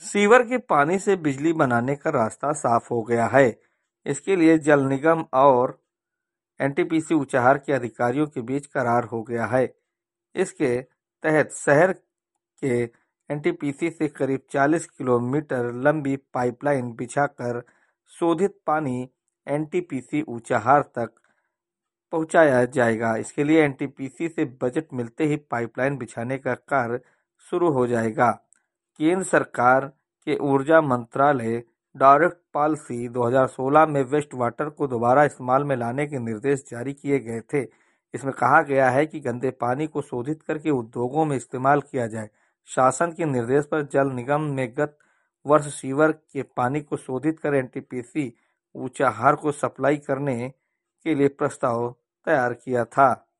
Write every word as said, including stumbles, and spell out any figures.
Sewer के पानी से बिजली बनाने का रास्ता साफ हो गया है। इसके लिए जल निगम और एनटीपीसी ऊंचाहार के अधिकारियों के बीच करार हो गया है। इसके तहत शहर के एनटीपीसी से करीब चालीस किलोमीटर लंबी पाइपलाइन बिछाकर शोधित पानी एनटीपीसी ऊंचाहार तक पहुंचाया जाएगा। इसके लिए एनटीपीसी से बजट मिलते ही पाइपलाइन बिछाने का कार्य शुरू हो जाएगा। केंद्र सरकार के ऊर्जा मंत्रालय डायरेक्ट पॉलिसी दो हज़ार सोलह में वेस्ट वाटर को दोबारा इस्तेमाल में लाने के निर्देश जारी किए गए थे। इसमें कहा गया है कि गंदे पानी को शोधित करके उद्योगों में इस्तेमाल किया जाए। शासन के निर्देश पर जल निगम ने गत वर्ष सीवर के पानी को शोधित कर एनटीपीसी ऊंचाहार को सप्लाई करने के लिए प्रस्ताव तैयार किया था।